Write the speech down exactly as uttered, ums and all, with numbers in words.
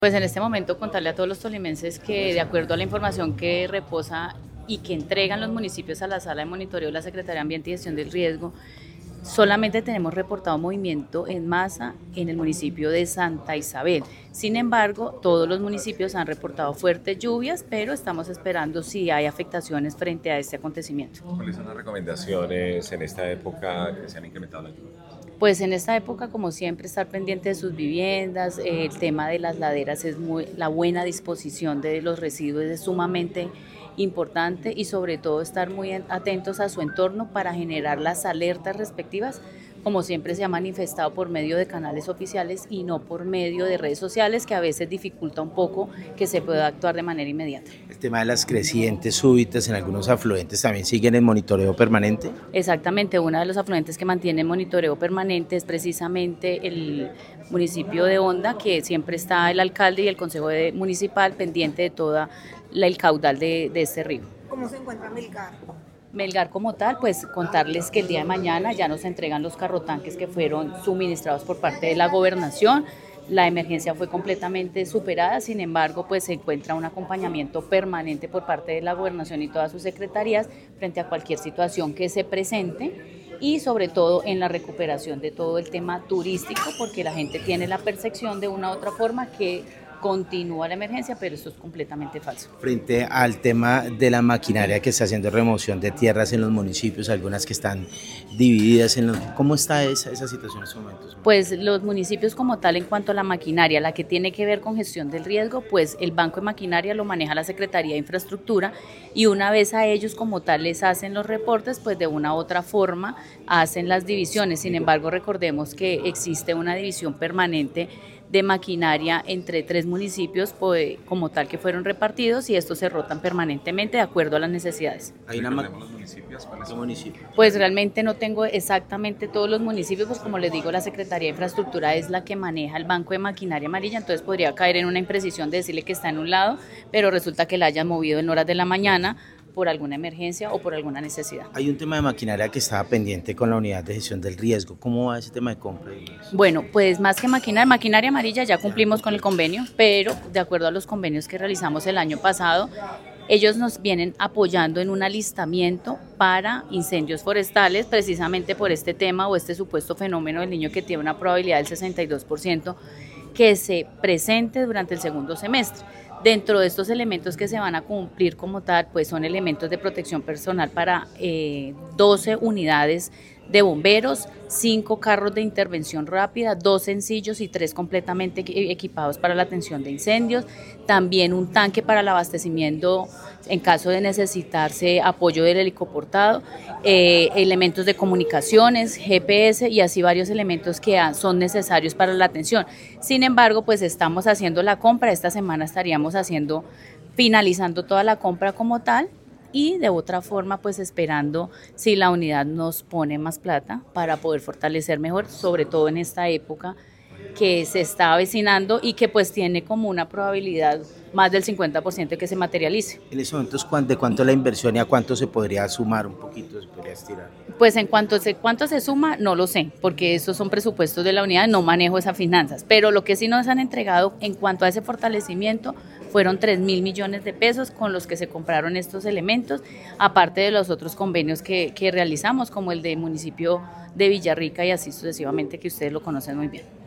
Pues en este momento contarle a todos los tolimenses que de acuerdo a la información que reposa y que entregan los municipios a la sala de monitoreo de la Secretaría de Ambiente y Gestión del Riesgo, solamente tenemos reportado movimiento en masa en el municipio de Santa Isabel. Sin embargo, todos los municipios han reportado fuertes lluvias, pero estamos esperando si hay afectaciones frente a este acontecimiento. ¿Cuáles son las recomendaciones en esta época que se han incrementado las lluvias? Pues en esta época, como siempre, estar pendiente de sus viviendas, eh, el tema de las laderas es muy, la buena disposición de los residuos es sumamente importante y sobre todo estar muy atentos a su entorno para generar las alertas respectivas, como siempre se ha manifestado por medio de canales oficiales y no por medio de redes sociales, que a veces dificulta un poco que se pueda actuar de manera inmediata. El tema de las crecientes súbitas en algunos afluentes también siguen en monitoreo permanente. Exactamente, uno de los afluentes que mantiene monitoreo permanente es precisamente el municipio de Honda, que siempre está el alcalde y el consejo de, municipal pendiente de todo el caudal de, de este río. ¿Cómo se encuentra Melgar? Melgar como tal, pues contarles que el día de mañana ya nos entregan los carrotanques que fueron suministrados por parte de la gobernación. La emergencia fue completamente superada, sin embargo, pues se encuentra un acompañamiento permanente por parte de la gobernación y todas sus secretarías frente a cualquier situación que se presente y sobre todo en la recuperación de todo el tema turístico, porque la gente tiene la percepción de una u otra forma que continúa la emergencia, pero esto es completamente falso. Frente al tema de la maquinaria que está haciendo remoción de tierras en los municipios, algunas que están divididas, en los, ¿cómo está esa, esa situación en estos momentos? Pues los municipios como tal, en cuanto a la maquinaria, la que tiene que ver con gestión del riesgo, pues el banco de maquinaria lo maneja la Secretaría de Infraestructura y una vez a ellos como tal les hacen los reportes, pues de una u otra forma hacen las divisiones. Sin embargo, recordemos que existe una división permanente de maquinaria entre tres municipios pues, como tal que fueron repartidos y estos se rotan permanentemente de acuerdo a las necesidades. ¿Hay una ma- los municipios? ¿Cuáles son? Municipio. Pues realmente no tengo exactamente todos los municipios, pues como les digo, la Secretaría de Infraestructura es la que maneja el banco de maquinaria amarilla, entonces podría caer en una imprecisión de decirle que está en un lado, pero resulta que la hayan movido en horas de la mañana por alguna emergencia o por alguna necesidad. Hay un tema de maquinaria que estaba pendiente con la unidad de gestión del riesgo. ¿Cómo va ese tema de compra? Bueno, pues más que maquinaria, maquinaria amarilla ya cumplimos con el convenio, pero de acuerdo a los convenios que realizamos el año pasado, ellos nos vienen apoyando en un alistamiento para incendios forestales, precisamente por este tema o este supuesto fenómeno del niño que tiene una probabilidad del sesenta y dos por ciento que se presente durante el segundo semestre. Dentro de estos elementos que se van a cumplir como tal, pues son elementos de protección personal para eh, doce unidades de bomberos, cinco carros de intervención rápida, dos sencillos y tres completamente equipados para la atención de incendios, también un tanque para el abastecimiento en caso de necesitarse apoyo del helicoportado, eh, elementos de comunicaciones, G P S y así varios elementos que son necesarios para la atención. Sin embargo, pues estamos haciendo la compra, esta semana estaríamos haciendo, finalizando toda la compra como tal, y de otra forma pues esperando si la unidad nos pone más plata para poder fortalecer mejor, sobre todo en esta época que se está avecinando y que pues tiene como una probabilidad más del cincuenta por ciento de que se materialice. En esos momentos, ¿de cuánto es la inversión y a cuánto se podría sumar un poquito, se podría estirar? Pues en cuanto se, cuánto se suma, no lo sé, porque esos son presupuestos de la unidad, no manejo esas finanzas, pero lo que sí nos han entregado en cuanto a ese fortalecimiento fueron tres mil millones de pesos con los que se compraron estos elementos, aparte de los otros convenios que, que realizamos, como el del municipio de Villarrica y así sucesivamente, que ustedes lo conocen muy bien.